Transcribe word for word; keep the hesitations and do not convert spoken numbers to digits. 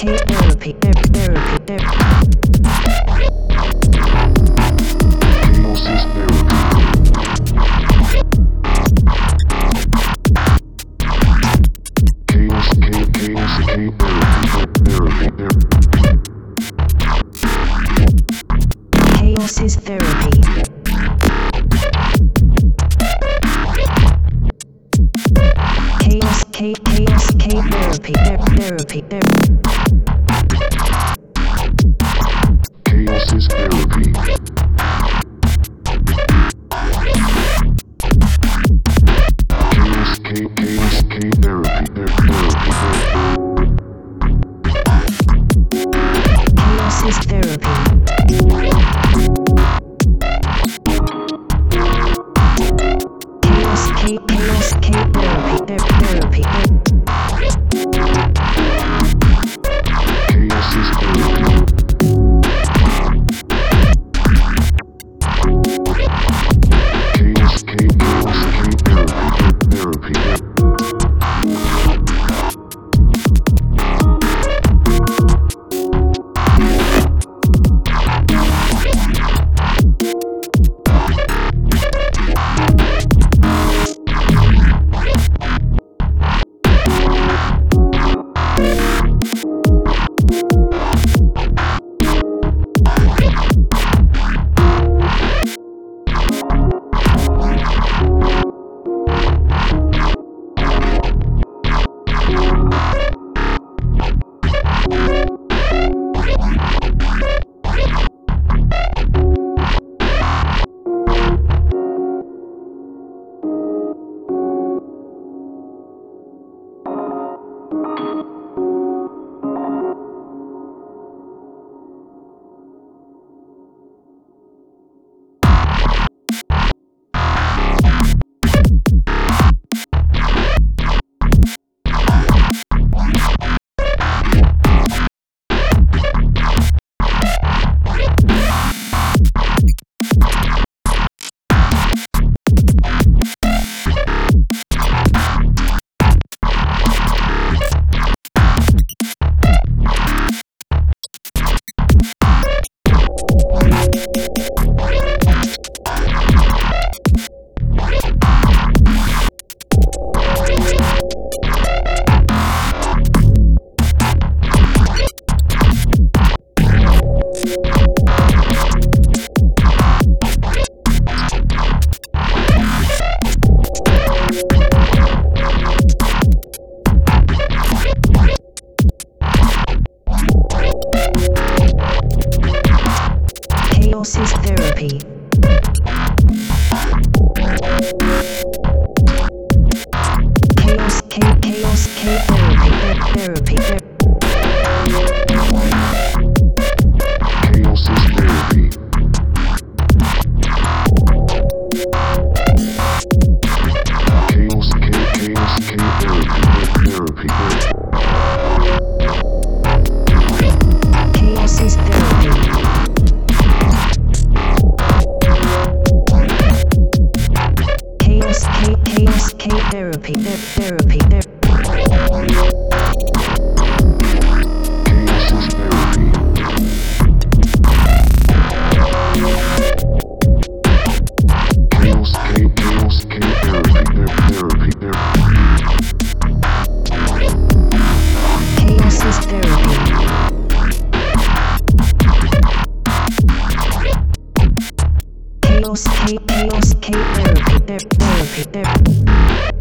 K therapy, therapy, therapy, therapy. Chaos is therapy. Chaos, K, chaos, K therapy, therapy, therapy. Chaos is therapy. Chaos, K, chaos, K therapy, therapy, therapy, therapy. Chaos is therapy. Chaos, K, chaos, K therapy, therapy, therapy. Chaos is therapy. Chaos, K, chaos, K therapy, therapy, therapy. Chaos is therapy. Chaos, K, chaos, K therapy, therapy, therapy. Chaos is therapy. Chaos, K, chaos, K therapy, therapy, therapy. Chaos is therapy. Chaos, K, chaos, K therapy, therapy, therapy. Chaos is therapy. Chaos, K, chaos, K therapy, therapy, therapy. Chaos is therapy. Chaos, K, chaos, K therapy, therapy, therapy. Chaos is therapy. Chaos, K, chaos, K therapy, therapy, therapy.